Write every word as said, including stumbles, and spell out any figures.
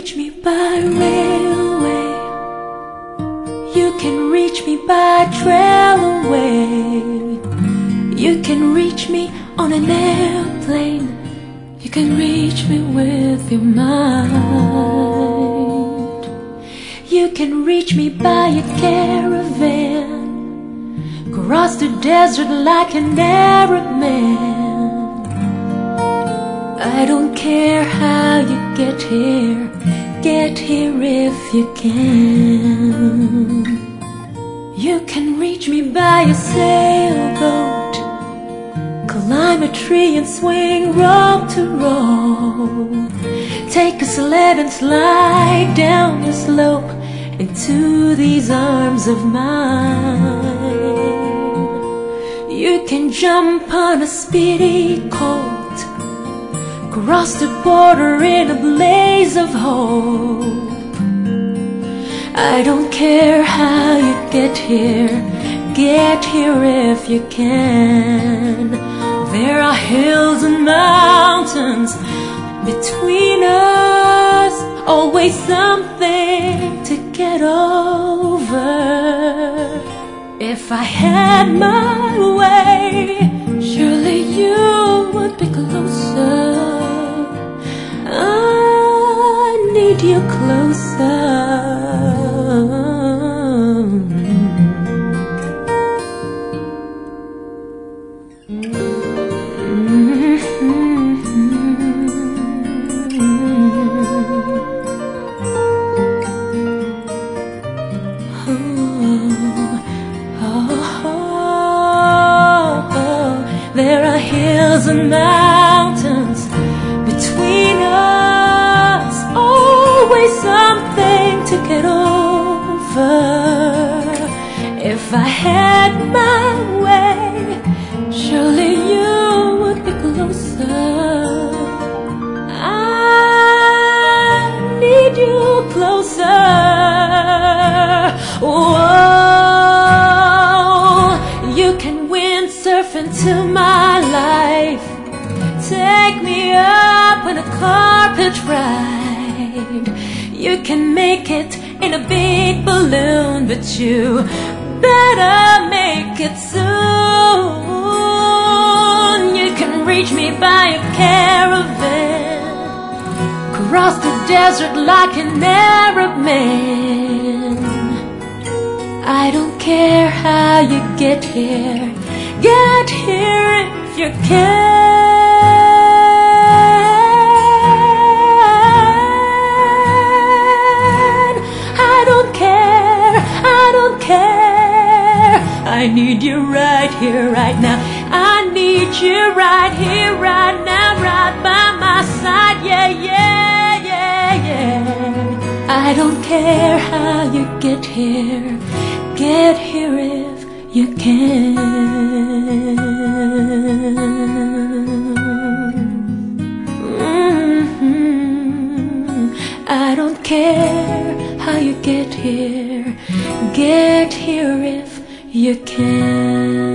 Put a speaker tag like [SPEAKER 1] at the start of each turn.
[SPEAKER 1] reach me by railway, you can reach me by trailway, you can reach me on an airplane, you can reach me with your mind. You can reach me by a caravan, cross the desert like an Arab man. I don't care how you get here, get here if you can. You can reach me by a sailboat, climb a tree and swing rope to rope, take a sled and slide down the slope into these arms of mine. You can jump on a speedy colt, cross the border in a blaze of hope. I don't care how you get here, get here if you can. There are hills and mountains between us, always something to get over. If I had my way, surely you would be closer. I need you closer. There are hills and mountains between us, always something to get over. If I had my way, surely you would be closer. I need you closer. Whoa, you can windsurf into my life, take me up on a carpet ride. You can make it in a big balloon, but you better make it soon. You can reach me by a caravan, cross the desert like an Arab man. I don't care how you get here, get here if you can. I don't care, I don't care. I need you right here, right now. I need you right here, right now, right by my side. Yeah, yeah, yeah, yeah. I don't care how you get here, get here if you can. Mm-hmm. I don't care how you get here, get here if you can.